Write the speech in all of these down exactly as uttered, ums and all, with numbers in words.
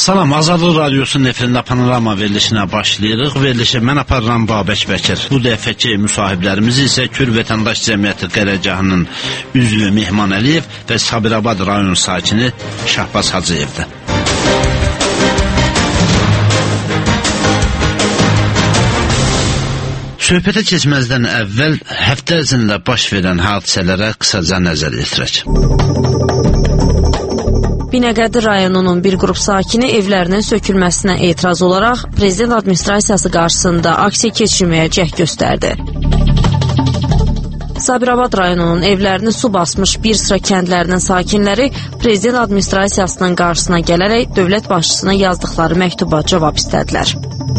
Salam, Azadlıq Radiosunun efirində Panorama verilişinə başlayırıq. Verilişə mən aparıram Babək Bəkir. Bu dəfəki müsahiblərimiz isə Kür Vətəndaş Cəmiyyəti qərargahının üzvü Mehman Əliyev və Sabirabad rayon sakini Şahbaz Hacıyevdir. Söhbətə keçməzdən əvvəl həftə ərzində baş verən hadisələrə qısaca nəzər yetirək. Binəqədi rayonunun bir qrup sakini evlərinin sökülməsinə etiraz olaraq prezident administrasiyası qarşısında aksiya keçirməyə cəhd göstərdi. Sabirabad rayonunun evlərini su basmış bir sıra kəndlərinin sakinləri prezident administrasiyasının qarşısına gələrək dövlət başçısına yazdıqları məktuba cavab istədilər.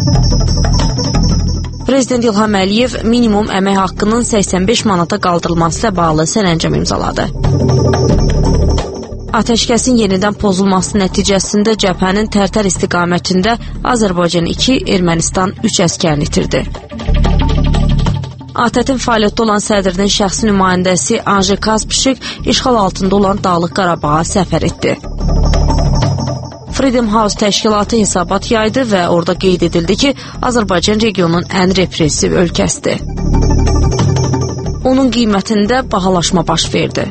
Prezident İlham Əliyev minimum əmək haqqının səksən beş manata qaldırılması ilə bağlı sərəncam imzaladı. Atəşkəsin yenidən pozulması nəticəsində cəbhənin Tərtər istiqamətində Azərbaycan iki, Ermənistan üç əskərini itirdi. A T Ə T-in fəaliyyətdə olan sədrinin şəxsi nümayəndəsi Anji Kaspişik işğal altında olan Dağlıq Qarabağa səfər etdi. Freedom House təşkilatı hesabat yaydı və orada qeyd edildi ki, Azərbaycan regionun ən repressiv ölkəsidir. Onun qiymətində bahalaşma baş verdi.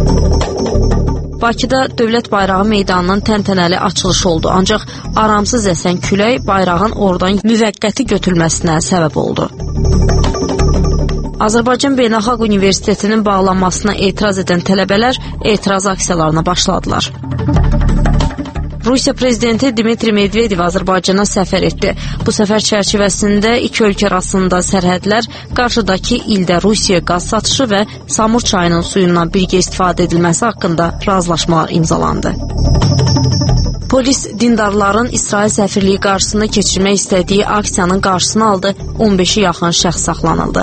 Bakıda Dövlət Bayrağı meydanının təntənəli açılışı oldu, ancaq aramsız əsən külək bayrağın oradan müvəqqəti götürülməsinə səbəb oldu. Azərbaycan Beynəlxalq Universitetinin bağlanmasına etiraz edən tələbələr etiraz aksiyalarına başladılar. Rusiya prezidenti Dmitri Medvedev Azərbaycana səfər etdi. Bu səfər çərçivəsində iki ölkə arasında sərhədlər, qarşıdakı ildə Rusiya qaz satışı və Samur çayının suyundan birgə istifadə edilməsi haqqında razılaşmalar imzalandı. Polis dindarların İsrail səfirliyi qarşısında keçirmək istədiyi aksiyanın qarşısını aldı, on beşə yaxın şəxs saxlanıldı.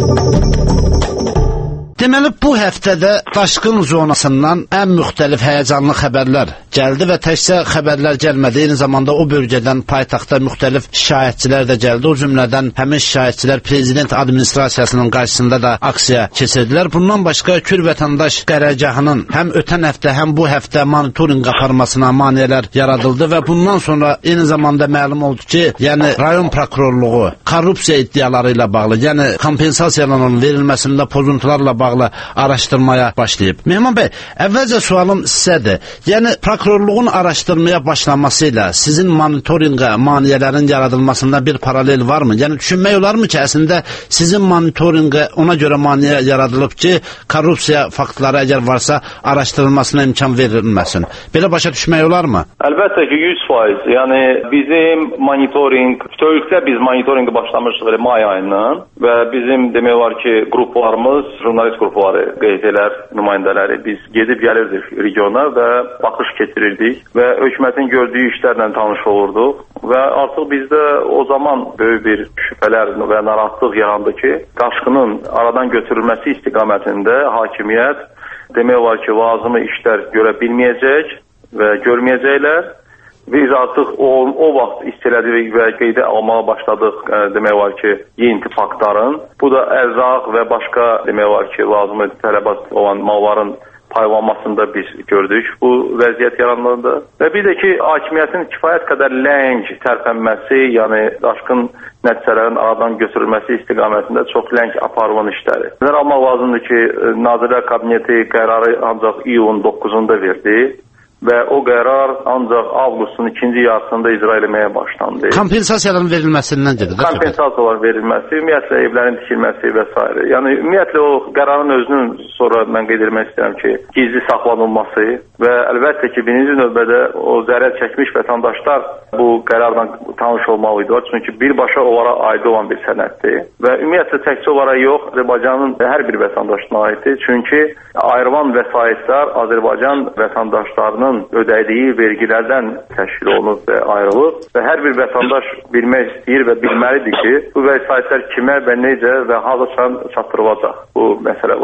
Deməli, bu həftədə daşqın zonasından ən müxtəlif həyəcanlı xəbərlər gəldi və təkcə xəbərlər gəlmədi, eyni zamanda o bölgədən paytaxtda müxtəlif şikayətçilər də gəldi. O cümlədən həmin şikayətçilər prezident administrasiyasının qarşısında da aksiya keçirdilər. Bundan başqa Kür Vətəndaş qərargahının həm ötən həftə, həm bu həftə monitorinq aparmasına maneələr yaradıldı və bundan sonra eyni zamanda məlum oldu ki, yəni rayon prokurorluğu korrupsiya iddiaları ilə bağlı, yəni kompensasiyaların verilməsində pozuntularla bağlı bağlı araşdırmaya başlayıb. Mehman bəy, əvvəlcə sualım sizədir. Yəni, prokurorluğun araşdırmaya başlaması ilə sizin monitorinqə maneələrin yaradılmasında bir paralel varmı? Yəni, düşünmək olar mı ki, əslində sizin monitorinqə ona görə maneə yaradılıb ki, korrupsiya faktları əgər varsa araşdırılmasına imkan verilməsin. Belə başa düşmək olar mı? Əlbəttə ki, yüz faiz. Yəni, bizim monitorinq, bütövlükdə biz monitorinqi başlamışıq may ayından və bizim demək var ki, qruplarımız, jurnalist qrupları, qeydiyyələr, nümayəndələri biz gedib gəlirdik regiona və baxış keçirirdik və hökumətin gördüyü işlərlə tanış olurduq və artıq bizdə o zaman böyük bir şübhələr və narahatlıq yarandı ki, daşqının aradan götürülməsi istiqamətində hakimiyyət demək olar ki, lazımı işlər görə bilməyəcək və görməyəcəklər. Biz artıq o, o vaxt istələdik və qeydə almağa başladıq, e, demək var ki, yeni faktların. Bu da ərzaq və başqa demək var ki, lazımı tələbat olan malların paylanmasında biz gördük bu vəziyyət yarandı. Və bir də ki, hakimiyyətin kifayət qədər ləng tərpənməsi, yəni daşqın nəticələrin aradan götürülməsi istiqamətində çox ləng aparılan işləri. Nəzərə almaq lazımdır ki, Nazirlər Kabineti qərarı ancaq iyulun doqquzunda verdi. Və o qərar ancaq avqustun ikinci yarısında icra eləməyə başlandı. Kompensasiyaların verilməsindən gedir. Kompensasiyaların verilməsi, ümumiyyətlə evlərin tikilməsi və s. Yəni, ümumiyyətlə o qərarın özünün sonra mən qeyd etmək istəyirəm ki, gizli saxlanılması və əlbəttə ki, birinci növbədə o zərər çəkmiş vətəndaşlar bu qərardan tanış olmalıydılar. Çünki birbaşa onlara aid olan bir sənəddir. Və ümumiyyətlə təkcə onlara yox, Azərbaycanın hər bir vətəndaşına aiddir. Çünki ayrılan vəsaitlər Azərbaycan vətəndaşlarının ödədiyi vergilərdən təşkil olunub və ayrılıb və hər bir vətəndaş bilmək istəyir və bilməlidir ki, bu vəsaitlər kimə və necə və harada çatdırılacaq bu məsələ var.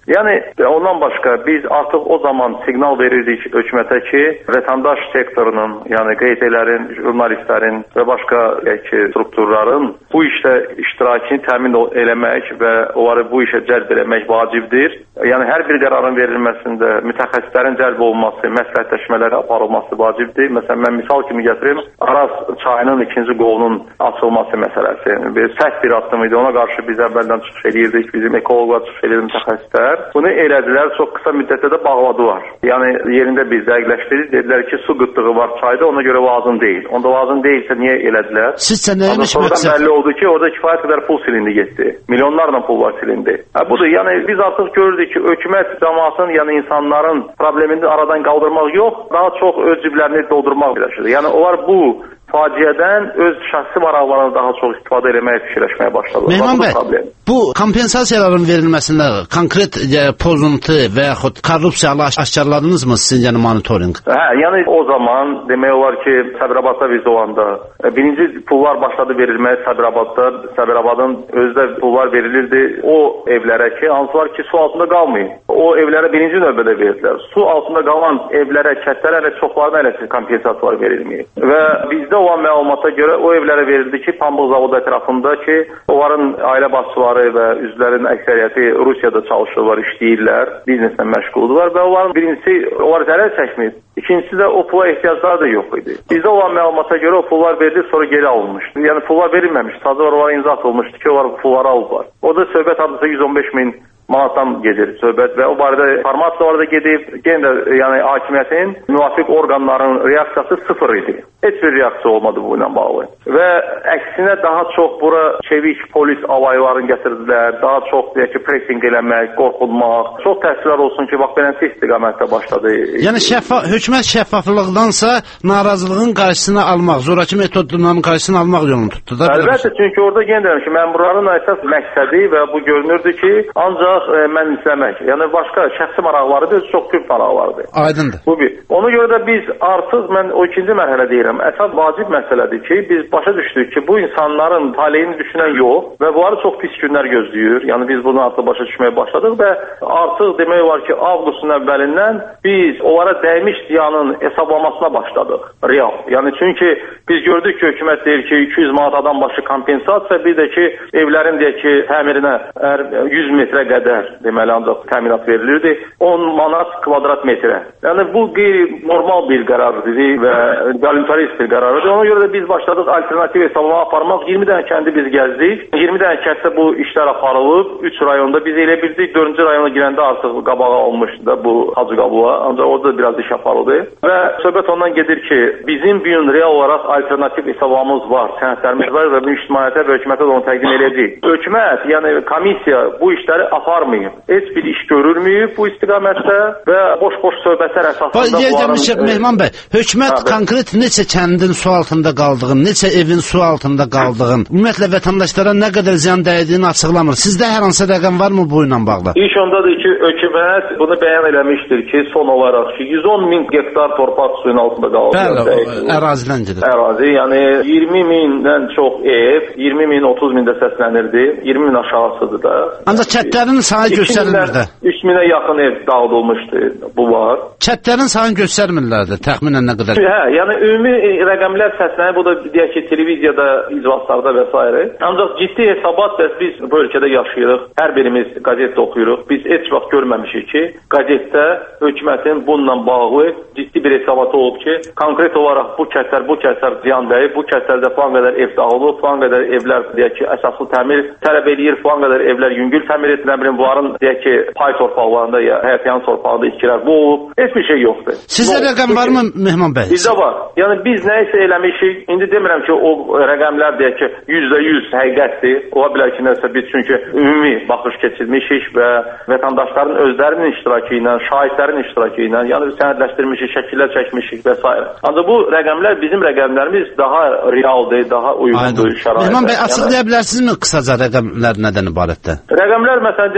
Yəni ondan başqa biz artıq o zaman siqnal verirdik hökumətə ki, vətəndaş sektorunun, yəni qeydilərin, jurnalistlərin və başqa ki, strukturların bu işdə iştirakını təmin eləmək və onları bu işə cəlb eləmək vacibdir. Yəni hər bir qərarın verilməsində mütəxəssislərin cəlb olunması, məsləhətləşmələr aparılması vacibdir. Məsələn, mən misal kimi gətirim, Araz çayının ikinci qolunun açılması məsələsi. Bir sərt bir addım idi. Ona qarşı biz əvvəldən çıxış edirdik, bizim ekoloqlar çıxış edirdi, mütəxəssislər. Bunu elədilər, çox qısa müddətdə də bağladılar. Yəni yerində biz dəqiqləşdirdik, dedilər ki, su qıtlığı var çayda, ona görə lazım deyil. Onda lazım deyilsə niyə elədilər? Sizcə nəymiş məqsəd? Bəlli oldu ki, orada kifayət qədər pul silindi getdi. Milyonlarla pul var silindi. Hə, budur, yəni biz artıq görürdük ki, hökumət cəmaatın, yəni insanların problemini aradan qaldırmaq yox, daha çox öz ciblərini doldurmaq birləşir. Yəni onlar bu faciədən öz şəxsi maraqlarını daha çox istifadə eləməyə fikirləşməyə başladılar. Mehman bəy, bu kompensasiyaların verilməsində konkret e, pozuntu və yaxud korrupsiyalı aşkarladınız mı sizin yəni monitoring? Hə, yəni o zaman demək olar ki, Səbirabadda biz olanda e, birinci pullar başladı verilməyə Səbirabadda, Səbirabadın özdə pullar verilirdi o evlərə ki, hansılar ki, su altında qalmayın. O evlərə birinci növbədə verdilər. Su altında qalan evlərə, kəndlərə və çoxlarına elə kompensasiyalar verilməyib. Və bizdə olan məlumata görə o evlərə verildi ki, pambıq zavodu ətrafında ki, onların ailə başçıları və üzvlərin əksəriyyəti Rusiyada çalışırlar, işləyirlər, bizneslə məşğuldurlar və onların birincisi, onlar zərər çəkmir. İkincisi də o pula ehtiyacları da yox idi. Bizdə olan məlumata görə o pullar verildi, sonra geri alınmışdı. Yəni pullar verilməmiş, sadəcə onlara imza atılmışdı ki, onlar pulları alıblar. O da söhbət adlısı yüz on beş min manatdan gedir söhbət və o barədə informasiyalar da gedib, yenə də yəni hakimiyyətin müvafiq orqanların reaksiyası sıfır idi. Heç bir reaksiya olmadı bu ilə bağlı. Və əksinə daha çox bura çevik polis alaylarını gətirdilər, daha çox deyək ki, pressing eləmək, qorxulmaq. Çox təəssüflər olsun ki, bax beləncə istiqamətdə başladı. Yəni şəfa hökumət şəffaflıqdansa narazılığın qarşısını almaq, zorakı metodlarının qarşısını almaq yolunu tutdu da. Əlbəttə, çünki orada yenə deyirəm ki, məmurların əsas məqsədi və bu görünürdü ki, ancaq e, mən izləmək. Yəni başqa şəxsi maraqları deyil, çox küp maraqlardır. Aydındır. Bu bir. Ona görə də biz artıq mən o ikinci mərhələ deyirəm. Əsas vacib məsələdir ki, biz başa düşdük ki, bu insanların taleyini düşünən yox və bunları çox pis günlər gözləyir. Yəni biz bunu artıq başa düşməyə başladıq və artıq demək olar ki, avqustun əvvəlindən biz onlara dəymiş ziyanın hesablamasına başladıq. Real. Yəni çünki biz gördük ki, hökumət deyir ki, iki yüz manat adam başı kompensasiya, bir də ki, evlərin deyək ki, təmirinə yüz metrə qədər deməli ancaq təminat verilirdi. on manat kvadrat metrə. Yəni bu qeyri-normal bir qərardır və voluntarist bir qərardır. Ona görə də biz başladıq alternativ hesablama aparmaq. iyirmi dənə kəndi biz gəzdik. iyirmi dənə kənddə bu işlər aparılıb. üç rayonda biz elə bildik. dördüncü rayona girəndə artıq qabağa almışdı da bu Hacıqabula. Ancaq orada biraz iş aparıldı. Və söhbət ondan gedir ki, bizim bu gün real olaraq alternativ hesablamamız var, sənədlərimiz var və bu ictimaiyyətə və hökumətə də onu təqdim edəcəyik. Hökumət, yəni komissiya bu işləri aparmayıb. Heç bir iş görülməyib bu istiqamətdə və boş-boş söhbətlər əsasında bunların... Mehman bəy, hökumət hə, konkret neçə kəndin su altında qaldığını, neçə evin su altında qaldığını, ümumiyyətlə vətəndaşlara nə qədər ziyan dəydiyini açıqlamır. Sizdə hər hansı rəqəm varmı bu ilə bağlı? İş ondadır ki, hökumət bunu bəyan eləmişdir ki, son olaraq ki, yüz on min hektar torpaq suyun altında qaldı. Bəli, ərazilən gedir. Ərazi, yəni iyirmi mindən çox ev, iyirmi min, otuz min də səslənirdi, iyirmi min aşağısıdır da. Ancaq kətlərin sayı göstərmirlər də. üç minə yaxın ev dağıdılmışdı, bu var. Kətlərin sayını göstərmirlər də, təxminən nə qədər? Hə, yəni ümumi rəqəmlər səslənir, bu da deyək ki, televiziyada, iclaslarda və s. Ancaq ciddi hesabat bəs biz bu ölkədə yaşayırıq, hər birimiz qəzetdə oxuyuruq. Biz heç vaxt görməmişik ki, qəzetdə hökumətin bununla bağlı ciddi bir hesabatı olub ki, konkret olaraq bu kəndlər, bu kəndlər ziyan dəyib, bu kəndlərdə falan qədər ev dağılıb, falan qədər evlər deyək ki, əsaslı təmir tələb eləyir, falan qədər evlər yüngül təmir edilir, bilim, bunların deyək ki, pay torpaqlarında ya həyətyan torpağında işçilər bu olub, heç bir şey yoxdur. Sizdə no, rəqəm varmı Mehman bəy? Bizdə var. Yəni biz nə isə eləmişik, indi demirəm ki, o rəqəmlər deyək ki, yüzdə yüz həqiqətdir. Ola bilər ki, nəsə biz çünki ümumi baxış keçirmişik və vətəndaşların özlərinin iştirakı ilə, şahidlərin iştirakı ilə, yəni sənədləşdirmişik, şəkillər çəkmişik və s. Ancaq bu rəqəmlər, bizim rəqəmlərimiz daha realdır, daha uyğundur şəraitə. Mehman bəy, açıqlaya bilərsinizmi qısaca rəqəmlər nədən ibarətdir? Rəqəmlər məsələn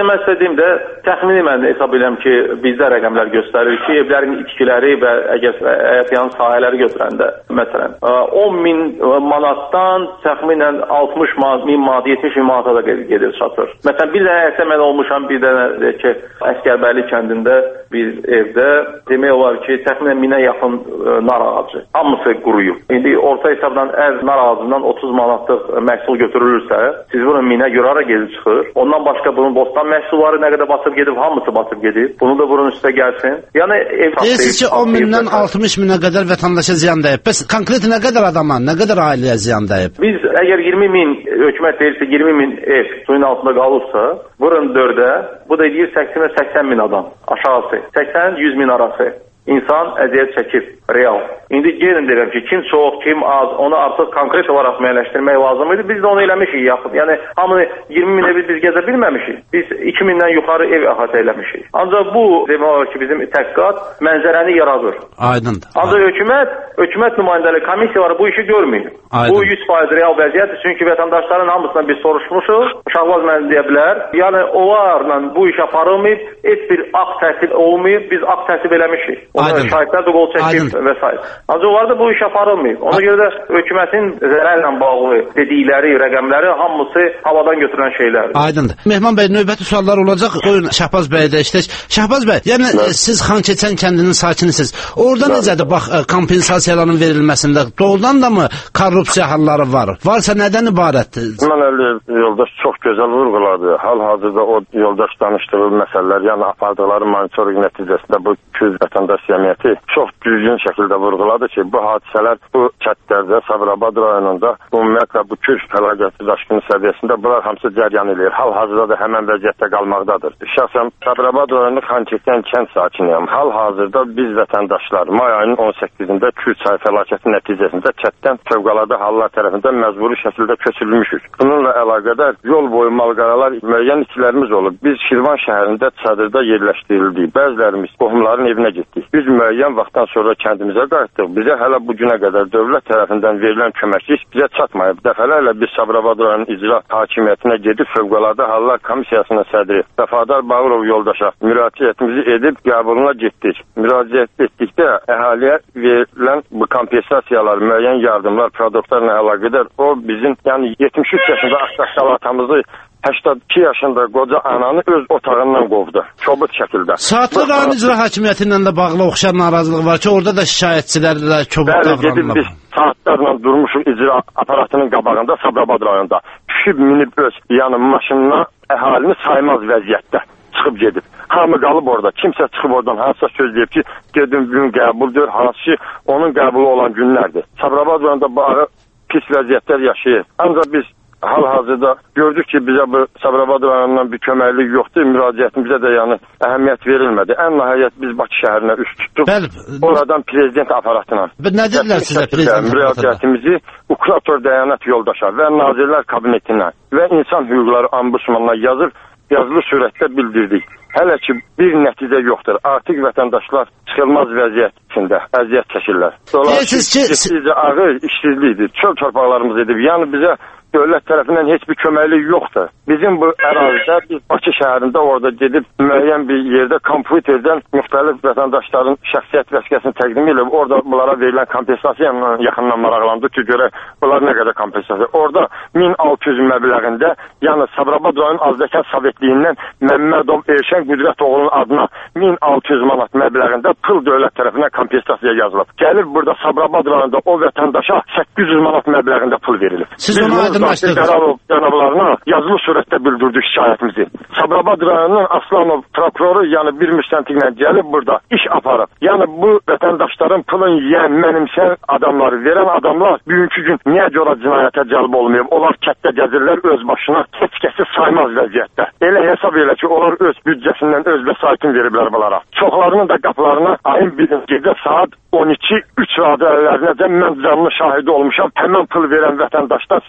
mən istədiyim də təxmini mən hesab edirəm ki, bizdə rəqəmlər göstərir ki, evlərin itkiləri və əgər həyat yanı sahələri götürəndə, məsələn, on min manatdan təxminən altmış min manat, yetmiş min manata da gedir, çatır. Məsələn, bir dənə həyətdə mən olmuşam, bir dənə ki, Əskərbəyli kəndində bir evdə demək olar ki, təxminən minə yaxın nar ağacı. Hamısı quruyub. İndi orta hesabdan əgər nar ağacından otuz manatlıq məhsul götürülürsə, siz bunun minə görə ara gedib çıxır. Ondan başqa bunun bostan məhsulları nə qədər batıb gedib, hamısı batıb gedib. Bunu da bunun üstə gəlsin. Yəni ev deyirsiniz ki, on mindən altmış minə qədər vətəndaşa ziyan dəyib. Bəs konkret nə qədər adama, nə qədər ailəyə ziyan dəyib? Biz əgər iyirmi min, hökumət deyirsə iyirmi min ev suyun altında qalırsa, vurun dördə, bu da deyir səksən səksən min adam aşağısı. səksən yüz min arası. İnsan əziyyət çəkib, real. İndi gelin deyirəm ki, kim çox, kim az, onu artıq konkret olaraq müəyyənləşdirmək lazım idi. Biz də onu eləmişik yaxın. Yəni, hamını iyirmi min evi biz gəzə bilməmişik. Biz iki mindən yuxarı ev əhatə eləmişik. Ancaq bu, demək olar ki, bizim təhqiqat mənzərəni yaradır. Aydındır. Ancaq hökumət, hökumət nümayəndəli komissiyaları bu işi görmür. Aydın. Bu yüz faiz real vəziyyətdir. Çünki vətəndaşların hamısından biz soruşmuşuq. Şahbaz mənə deyə bilər. Yəni, onlarla bu iş aparılmayıb, heç bir akt təsib olmayıb, biz akt təsib eləmişik. Ona şahidlər də qol çəkib və s. Ancaq onlarda bu iş aparılmayıb. Ona görə də hökumətin zərərlə bağlı dedikləri, rəqəmləri hamısı havadan götürülən şeylərdir. Aydındır. Mehman bəy, növbəti suallar olacaq. Qoyun Şahbaz bəyə də işlək. Şahbaz bəy, yəni Nə? siz Xançəçən kəndinin sakinisiniz. Orada Nə? necədir bax kompensasiyaların verilməsində? Doğrudan da mı korrupsiya halları var? Varsa nədən ibarətdir? Mən Əliyev yoldaş çox gözəl vurğuladı. Hal-hazırda o yoldaş danışdığı məsələlər, yəni apardıqları monitoring nəticəsində bu küz vətəndaş cəmiyyəti çox düzgün şəkildə vurğuladı ki, bu hadisələr bu kətlərdə, Sabirabad rayonunda ümumiyyətlə bu kür fəlakəti daşqını səviyyəsində bunlar hamısı cəryan edir. Hal-hazırda da həmən vəziyyətdə qalmaqdadır. Şəxsən Sabirabad rayonunda Xançəkən kənd sakiniyəm. Hal-hazırda biz vətəndaşlar may ayının on səkkizində kür çay fəlakəti nəticəsində kətdən fövqəladə hallar tərəfindən məcburi şəkildə köçürülmüşük. Bununla əlaqədar yol boyu malqaralar, müəyyən itkilərimiz olub. Biz Şirvan şəhərində çadırda yerləşdirildik. Bəzilərimiz qohumların evinə getdik. Biz müəyyən vaxtdan sonra kəndimizə qayıtdıq. Bizə hələ bu günə qədər dövlət tərəfindən verilən köməklik bizə çatmayıb. Dəfələrlə biz Sabirabad rayon icra hakimiyyətinə gedib Fövqəladə Hallar Komissiyasının sədri Vəfadar Bağırov yoldaşa müraciətimizi edib qəbuluna getdik. Müraciət etdikdə əhaliyə verilən bu kompensasiyalar, müəyyən yardımlar, produktlarla əlaqədar o bizim, yəni yetmiş üç yaşında Ağsaqqal atamızı səksən iki yaşında qoca ananı öz otağından qovdu. Kobud şəkildə. Saatlı rayon icra hakimiyyəti ilə də bağlı oxşar narazılıq var ki, orada da şikayətçilərlə kobud davranılır. Biz saatlarla durmuşuq icra aparatının qabağında Sabirabad rayonunda. Düşüb minib öz yəni maşınına əhalini saymaz vəziyyətdə çıxıb gedib. Hamı qalıb orada. Kimsə çıxıb oradan hansısa söz deyib ki, gedim gün qəbuldur, hansı onun qəbulu olan günlərdir. Sabirabad rayonunda bağı pis vəziyyətlər yaşayır. Ancaq biz hal-hazırda gördük ki, bizə bu Sabirabad rayonundan bir köməklik yoxdur, müraciətimizə də yəni əhəmiyyət verilmədi. Ən nəhayət biz Bakı şəhərinə üst tutduq. Bəli. Oradan prezident aparatına. Nə dedilər sizə prezident aparatına? Müraciətimizi Ukurator Dəyanət yoldaşa və Nazirlər Kabinetinə və İnsan Hüquqları Ombudsmanına yazıb, yazılı surətdə bildirdik. Hələ ki bir nəticə yoxdur. Artıq vətəndaşlar çıxılmaz vəziyyət içində əziyyət çəkirlər. Dolayısıyla ağır işsizlikdir. Çöl torpaqlarımız edib. Yəni bizə dövlət tərəfindən heç bir köməklik yoxdur. Bizim bu ərazidə biz Bakı şəhərində orada gedib müəyyən bir yerdə kompüterdən müxtəlif vətəndaşların şəxsiyyət vəsiqəsini təqdim edib, orada bunlara verilən kompensasiya yaxından maraqlandı ki, görə bunlar nə qədər kompensasiya. Orada min altı yüz məbləğində, yəni Sabirabad rayon Azdəkan Sovetliyindən Məmmədov Erşən Qüdrətoğlu'nun adına min altı yüz manat məbləğində pul dövlət tərəfindən kompensasiya yazılıb. Gəlib burada Sabirabad rayonunda o vətəndaşa səkkiz yüz manat məbləğində pul verilib. Siz onu aydınlaşdırdınız. Cənablarına yazılı surətdə bildirdik şikayətimizi. Sabirabad rayonunun Aslanov prokuroru, yəni bir müstəntiqlə gəlib burada iş aparıb. Yəni bu vətəndaşların pulun yiyən, mənimsəyən adamları verən adamlar bugünkü gün niyə görə cinayətə cəlb olmayıb? Onlar kətdə gəzirlər öz başına, heç kəsi saymaz vəziyyətdə. Elə hesab elə ki, onlar öz büdcəsindən öz vəsaitini veriblər bunlara. Çoxlarının da qapılarına ayın birinci gecə saat on iki üç radiyələrinəcə mən canlı şahidi olmuşam. Həmən pul verən vətəndaşlar Sabirabad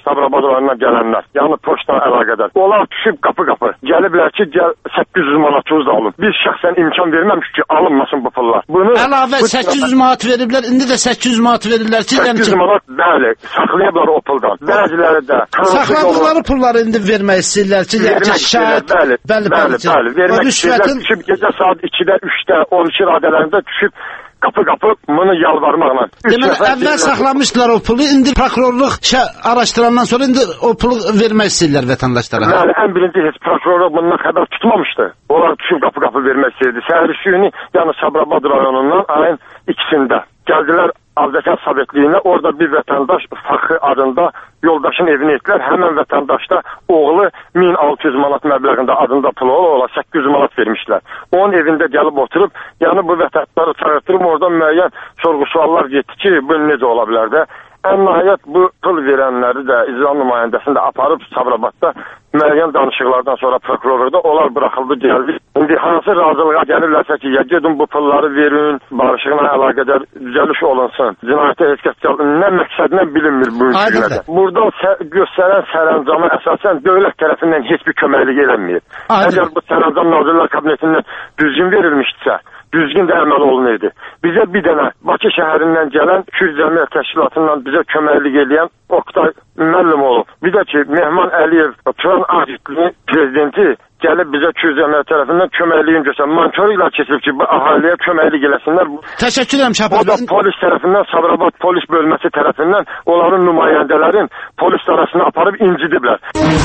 aparatlarına gələnlər, yəni poçtla əlaqədar. Onlar düşüb qapı-qapı. Gəliblər ki, gəl səkkiz yüz manatınız da alın. Biz şəxsən imkan verməmişik ki, alınmasın bu pullar. Bunu əlavə bu səkkiz yüz manat veriblər, indi də səkkiz yüz manat verirlər ki, səkkiz yüz manat, bəli, saxlayıblar o puldan. Bəziləri də saxladıqları pulları indi vermək istəyirlər ki, yəni şahid, bəli, bəli, bəli, bəli, vermək istəyirlər. Düşüb gecə saat ikidə, üçdə, on iki radələrində düşüb qapı-qapı bunu yalvarmaqla. Deməli, əvvəl saxlamışdılar o pulu, indi prokurorluq araşdırandan sonra indi o pulu vermək istəyirlər vətəndaşlara. Bəli, ən birinci heç prokurorluq bundan xəbər tutmamışdı. Onlar düşüb qapı-qapı vermək istəyirdi. Səhər üstünü, yəni Sabirabad rayonundan ayın ikisində gəldilər Azərbaycan Sovetliyinə, orada bir vətəndaş Faxri adında yoldaşın evini etdilər. Həmən vətəndaşda oğlu min altı yüz manat məbləğində adında pulu ola səkkiz yüz manat vermişlər. Onun evində gəlib oturub, yəni bu vətəndaşları çağırtırıb, oradan müəyyən sorğu-suallar getdi ki, bu necə ola bilər də. Ən nəhayət bu pul verənləri də icra nümayəndəsini də aparıb Sabirabadda müəyyən danışıqlardan sonra prokurorluqda onlar buraxıldı, gəldi. İndi hansı razılığa gəlirlərsə ki, ya gedin bu pulları verin, barışıqla əlaqədar düzəliş olunsun, cinayətə heç kəs gəldi, nə məqsədlə bilinmir bu ülkədə. Buradan göstərən sərəncama əsasən dövlət tərəfindən heç bir köməklik eləməyib. Əgər bu sərəncam Nazirlər Kabinetindən düzgün verilmişdirsə, düzgün də əməl olunaydı. Bizə bir dənə Bakı şəhərindən gələn Kürd Cəmiyyət Təşkilatından bizə köməklik edən Oktay müəllim olub. Bir də ki, Mehman Əliyev, Turan Agentliğinin prezidenti gəlib bizə Kürd Cəmiyyət tərəfindən köməkliyin göstərən monitoringlər keçirib ki, bu əhaliyə köməklik eləsinlər. Təşəkkür edirəm Şahbaz bəy. Polis tərəfindən, Sabirabad polis bölməsi tərəfindən onların nümayəndələrin polis arasına aparıb incidiblər.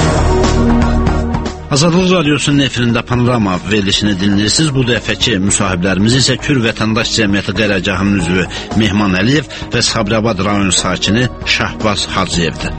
Azadlıq Radiosunun efirində Panorama verilişini dinləyirsiniz. Bu dəfəki müsahiblərimiz isə Kürd Vətəndaş Cəmiyyəti qərargahının üzvü Mehman Əliyev və Sabirabad rayon sakini Şahbaz Hacıyevdir.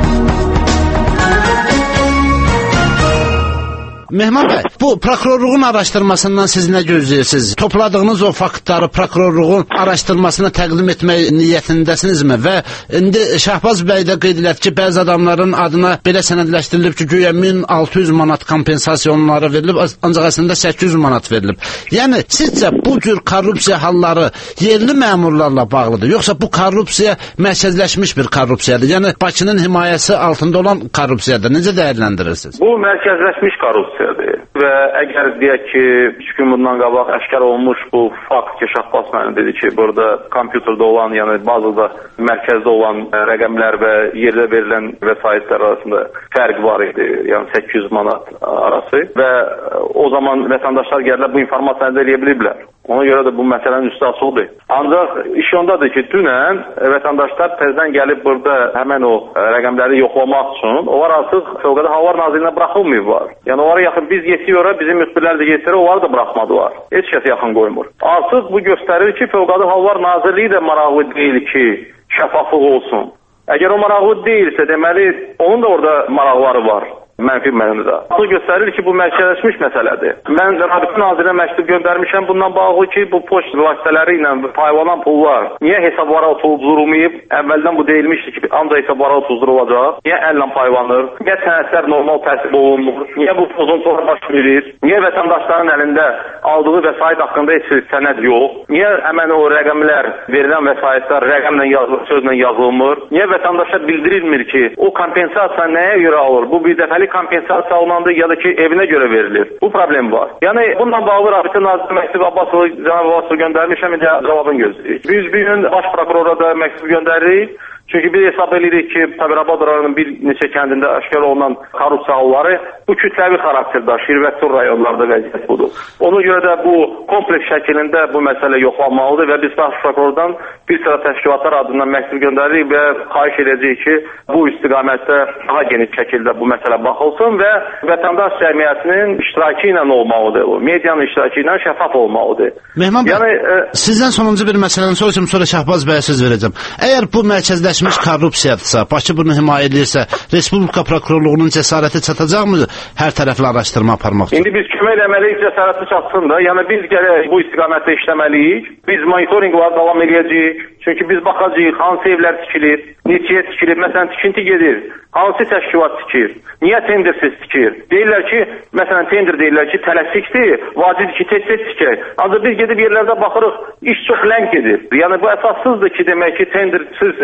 Mehman bəy, bu prokurorluğun araşdırmasından siz nə gözləyirsiniz? Topladığınız o faktları prokurorluğun araşdırmasına təqdim etmək niyyətindəsinizmi? Və indi Şahbaz bəy də qeyd elədi ki, bəzi adamların adına belə sənədləşdirilib ki, güya min altı yüz manat kompensasiya onlara verilib, ancaq əslində səkkiz yüz manat verilib. Yəni, sizcə bu cür korrupsiya halları yerli məmurlarla bağlıdır, yoxsa bu korrupsiya mərkəzləşmiş bir korrupsiyadır? Yəni, Bakının himayəsi altında olan korrupsiyadır. Necə dəyərləndirirsiniz? Bu mərkəzləşmiş korrupsiya. Və əgər deyək ki, üç gün bundan qabaq əşkar olmuş bu fakt ki, Şahbaz müəllim dedi ki, burada kompüterdə olan, yəni bazada mərkəzdə olan rəqəmlər və yerdə verilən vəsaitlər arasında fərq var idi, yəni səkkiz yüz manat arası və o zaman vətəndaşlar gəlirlər bu informasiyanı əldə edə biliblər. Ona görə də bu məsələnin üstü açıldı. Ancaq iş ondadır ki, dünən vətəndaşlar təzədən gəlib burada həmən o rəqəmləri yoxlamaq üçün, onlar artıq Fövqəladə Hallar Nazirliyinə buraxılmayıblar. Yəni onlara yaxın biz yetiyorlar, bizim müxbirlər də yetirir, onları da buraxmadılar. Heç kəs yaxın qoymur. Artıq bu göstərir ki, Fövqəladə Hallar Nazirliyi də maraqlı deyil ki, şəffaflıq olsun. Əgər o maraqlı deyilsə, deməli, onun da orada maraqları var. Mənfi mənimdə. Bu göstərir ki, bu mərkəzləşmiş məsələdir. Mən Rabitə Nazirinə məktub göndərmişəm bundan bağlı ki, bu poçt vasitələri ilə paylanan pullar niyə hesablara otuzdurulmayıb? Əvvəldən bu deyilmişdi ki, ancaq hesablara otuzdurulacaq. Niyə əllə paylanır? Niyə sənədlər normal təsib olunmur? Niyə bu pozuntular baş verir? Niyə vətəndaşların əlində aldığı vəsait haqqında heç bir sənəd yox? Niyə həmən o rəqəmlər, verilən vəsaitlər rəqəmlə yazılır, sözlə yazılmır? Niyə vətəndaşa bildirilmir ki, o kompensasiya nəyə görə alır? Bu bir dəfəlik kompensasiya alınandı ya da ki evinə görə verilir. Bu problem var. Yəni bununla bağlı Rabitə Naziri məktub Abbasov, Cənab Abbasov göndərmişəm, indi cavabını gözləyirik. Biz bir gün baş prokurora da məktub göndəririk. Çünki biz hesab edirik ki, Sabirabad rayonunun bir neçə kəndində aşkar olunan korrupsiya halları bu kütləvi xarakter daşıyır və Tur rayonlarda vəziyyət budur. Ona görə də bu kompleks şəkilində bu məsələ yoxlanmalıdır və biz baş prokurordan bir sıra təşkilatlar adından məktub göndəririk və xahiş edəcəyik ki, bu istiqamətdə daha geniş şəkildə bu məsələ baxılsın və vətəndaş cəmiyyətinin iştirakı ilə olmalıdır. O, medianın iştirakı ilə şəffaf olmalıdır. Mehman bəy, yəni, e... sizdən sonuncu bir məsələni soruşum, sonra Şahbaz bəyə söz verəcəm. Əgər bu mərkəzləşmiş korrupsiyadırsa, Bakı bunu himayə edirsə, Respublika Prokurorluğunun cəsarəti çatacaqmı hər tərəfli araşdırma aparmaq üçün? İndi biz kömək eləməliyik, cəsarəti çatsın da. Yəni biz gələk bu istiqamətdə işləməliyik. Biz monitorinq var, davam edəcəyik. Çünki biz baxacağıq, hansı evlər tikilir, neçəyə tikilir, məsələn, tikinti gedir, hansı təşkilat tikir, niyə tendersiz tikir? Deyirlər ki, məsələn, tender deyirlər ki, tələsikdir, vacib ki, tez-tez tikək. Ancaq biz gedib yerlərdə baxırıq, iş çox ləng gedir. Yəni bu əsassızdır ki, demək ki, tendersiz nəsə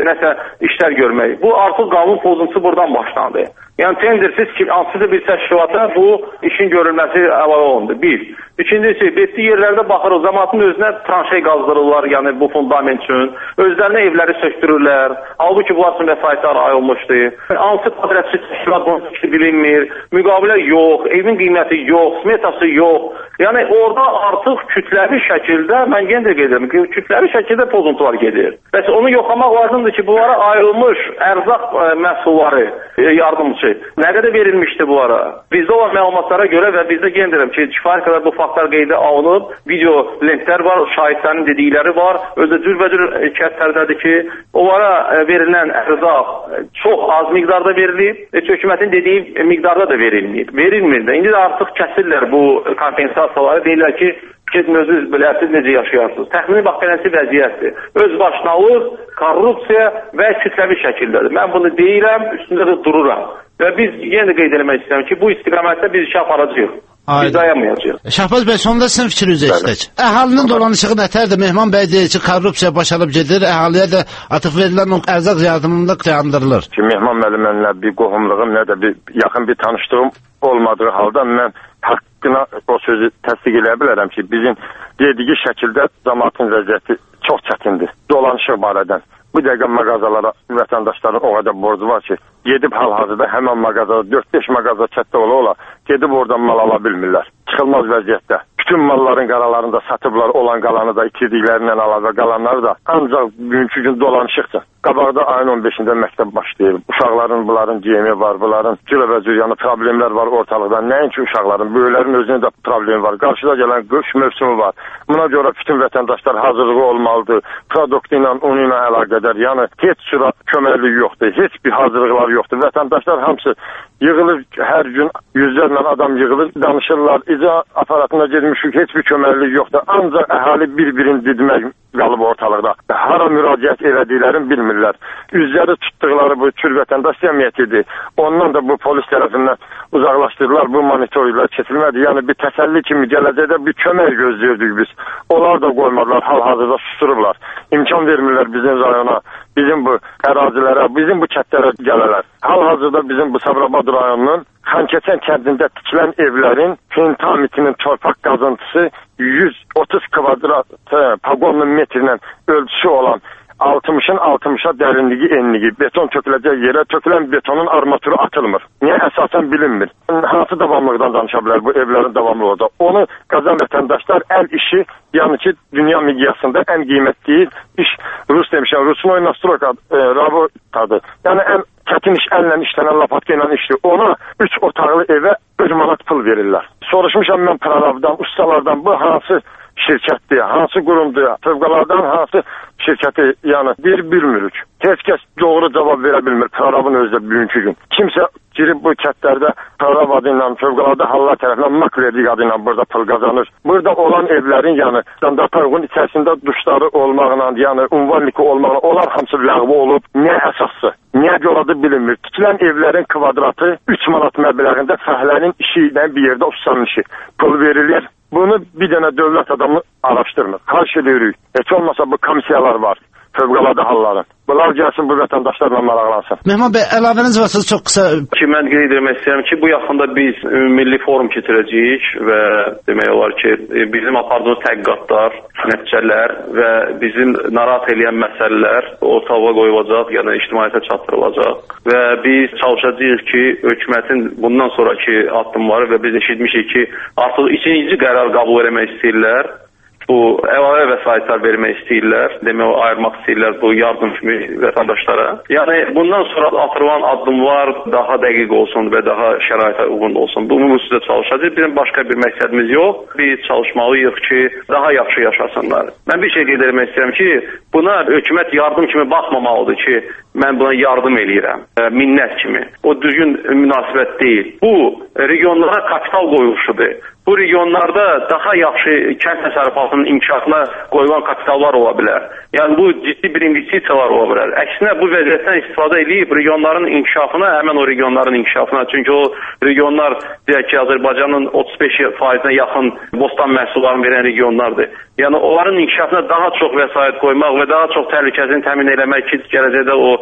işlər görmək. Bu artıq qanun pozuntusu buradan başlandı. Yəni tendersiz ki, hansısa bir təşkilata bu işin görülməsi əlavə olundu. Bir. İkincisi, betli yerlərdə baxırıq, cəmaatın özünə tranşey qazdırırlar, yəni bu fundament üçün. Özlərinə evləri söktürürlər. Halbuki bunlar üçün vəsaitlər ayrılmışdı. Hansı kvadratçı təşkilat bunu bilinmir. Müqavilə yox, evin qiyməti yox, smetası yox. Yəni orada artıq kütləvi şəkildə, mən yenə də qeyd edirəm ki, kütləvi şəkildə pozuntular gedir. Bəs onu yoxlamaq lazımdır ki, bunlara ayrılmış ərzaq ə, məhsulları, ə, yardımcı nə qədər verilmişdi bu ara? Bizdə olan məlumatlara görə və bizdə yenə deyirəm ki, kifayət qədər bu faktlar qeydə alınıb, video lentlər var, şahidlərin dedikləri var, özü cürbəcür kəndlərdədir ki, onlara verilən ərzaq çox az miqdarda verilib, hökumətin dediyi miqdarda da verilmir. Verilmir də. İndi də artıq kəsirlər bu kompensasiyaları, deyirlər ki, Gedin özünüz biləsiniz necə yaşayarsınız. Təxmini bax beləsi vəziyyətdir. Öz başınalıq, korrupsiya və kütləvi şəkildədir. Mən bunu deyirəm, üstündə də dururam. Və biz yenə də qeyd etmək istəyirəm ki, bu istiqamətdə biz iş aparacağıq. Biz dayanmayacağıq. Şahbaz bəy, sonunda sizin fikrinizi eşitək. Əhalinin dolanışığı nətərdir? Mehman bəy deyir ki, korrupsiya başarıb gedir, əhaliyə də artıq verilən o ərzaq yardımında dayandırılır. Ki, Mehman müəllimlə bir qohumluğum, nə də bir yaxın bir tanışdığım olmadığı halda mən haqqına o sözü təsdiq eləyə bilərəm ki, bizim dediyi şəkildə cəmaatın vəziyyəti çox çətindir. Dolanışıq barədən. Bu dəqiqə mağazalara vətəndaşların o qədər borcu var ki, gedib hal-hazırda həmən mağazada dörd beş mağaza çətdə ola ola gedib oradan mal ala bilmirlər. Çıxılmaz vəziyyətdə. Bütün malların qaralarında satıblar, olan qalanı da itirdiklərindən əlavə qalanları da ancaq bugünkü gün dolanışıqdır. Qabaqda ayın on beşində məktəb başlayır. Uşaqların, bunların geyimi var, bunların cürəbəcür, yəni problemlər var ortalıqda. Nəinki uşaqların, böyüklərin özünün də problemi var. Qarşıda gələn qış mövsümü var. Buna görə bütün vətəndaşlar hazırlığı olmalıdır. Produktu ilə, onu ilə əlaqədar. Yəni heç cürə köməklik yoxdur, heç bir hazırlıqlar yoxdur. Vətəndaşlar hamısı yığılır, hər gün yüzlərlə adam yığılır, danışırlar. İcra aparatına girmişik, heç bir köməklik yoxdur. Ancaq əhali bir-birini didmək qalıb ortalıqda. Hara müraciət elədiklərini bilmirlər. Üzləri tutduqları bu tür vətəndaş cəmiyyətidir. Ondan da bu polis tərəfindən uzaqlaşdırırlar, bu monitorlar keçilmədi. Yəni bir təsəlli kimi gələcəkdə bir kömək gözləyirdik biz. Onlar da qoymadılar, hal-hazırda susturublar. İmkan vermirlər bizim rayona, bizim bu ərazilərə, bizim bu kətlərə gələlər. Hal-hazırda bizim bu Sabirabad rayonunun Xankəsən kəndində tikilən evlərin pentamitinin torpaq qazıntısı yüz otuz kvadrat paqonlu metrlə ölçüsü olan altmışın altmışa dərinliyi, enliyi, beton töküləcək yerə tökülən betonun armaturu atılmır. Niyə? Əsasən bilinmir. Hansı davamlıqdan danışa bilər bu evlərin davamlı olacaq? Onu qazan vətəndaşlar əl işi, yəni ki, dünya miqyasında ən qiymətli iş, Rus demişəm, Rusun oynastroka e, rabotadır. Yəni ən çətin iş, əllə işlənən lapatka ilə işdir. Ona üç otaqlı evə bir manat pul verirlər. Soruşmuşam mən prorabdan, ustalardan, bu hansı şirkətdir, hansı qurumdur, fövqəladan hansı şirkəti, yəni bir bilmirik. Heç kəs doğru cavab verə bilmir prorabın özdə bugünkü gün. Kimsə girib bu kətlərdə prorab adı ilə, fövqəladə hallar tərəfindən mak verdiyi adı ilə burada pul qazanır. Burada olan evlərin, yəni standartlar uyğun içərisində duşları olmağına, yəni unvanliki olmağına, onlar hamısı ləğvi olub. Nə əsasdır? Niyə görədə bilinmir? Tutulan evlərin kvadratı üç manat məbləğində fəhlənin işi ilə bir yerdə ustanın işi. Pul verilir. Bunu bir dənə dövlət adamı araşdırmır. Xahiş edirik. Heç olmasa bu komissiyalar var. Fövqəladə halların. Bunlar gəlsin, bu vətəndaşlarla maraqlansın. Mehman bəy, əlavəniz varsa çox qısa. Ki, mən qeyd etmək istəyirəm ki, bu yaxında biz milli forum keçirəcəyik və demək olar ki, bizim apardığımız təhqiqatlar, nəticələr və bizim narahat edən məsələlər ortalığa qoyulacaq, yəni ictimaiyyətə çatdırılacaq və biz çalışacağıq ki, hökumətin bundan sonraki addımları və biz eşitmişik ki, artıq ikinci qərar qəbul etmək istəyirlər. Bu əlavə vəsaitlər vermək istəyirlər, demək o ayırmaq istəyirlər bu yardım kimi vətəndaşlara. Yəni bundan sonra atırılan addımlar daha dəqiq olsun və daha şəraitə uyğun olsun. Bunun üstündə çalışacağıq. Bizim başqa bir məqsədimiz yox. Biz çalışmalıyıq ki, daha yaxşı yaşasınlar. Mən bir şey qeyd etmək istəyirəm ki, buna hökumət yardım kimi baxmamalıdır ki, mən buna yardım eləyirəm, minnət kimi. O düzgün münasibət deyil. Bu regionlara kapital qoyuluşudur. Bu regionlarda daha yaxşı kənd təsərrüfatının inkişafına qoyulan kapitallar ola bilər. Yəni bu ciddi bir investisiyalar ola bilər. Əksinə bu vəziyyətdən istifadə edib regionların inkişafına, həmən o regionların inkişafına. Çünki o regionlar, deyək ki, Azərbaycanın otuz beş faizinə yaxın bostan məhsullarını verən regionlardır. Yəni onların inkişafına daha çox vəsait qoymaq və daha çox təhlükəsini təmin eləmək ki, gələcəkdə o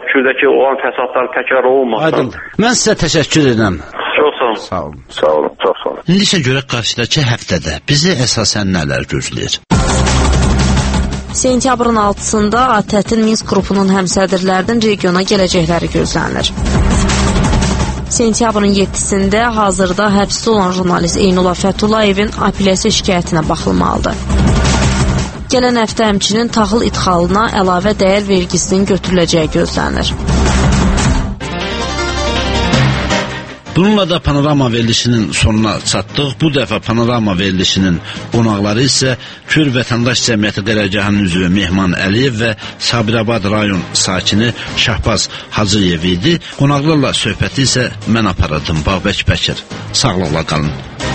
Kürdəki olan fəsadlar təkrar olmasın. Aydın. Mən sizə təşəkkür edirəm. Çox sağ olun. Sağ olun. Sağ olun, çox sağ olun. İndi isə görək qarşıdakı həftədə bizi əsasən nələr gözləyir? Sentyabrın altısında ATƏT-in Minsk qrupunun həmsədrlərinin regiona gələcəkləri gözlənilir. Sentyabrın yeddisində hazırda həbsdə olan jurnalist Eynullah Fətullayevin apellyasiya şikayətinə baxılmalıdır. Gələn həftə həmçinin taxıl idxalına əlavə dəyər vergisinin götürüləcəyi gözlənilir. Bununla da Panorama verilişinin sonuna çatdıq. Bu dəfə Panorama verilişinin qonaqları isə Kür Vətəndaş Cəmiyyəti qərargahının üzvü Mehman Əliyev və Sabirabad rayon sakini Şahbaz Hacıyev idi. Qonaqlarla söhbəti isə mən aparırdım, Babək Bəkir. Sağlıqla qalın.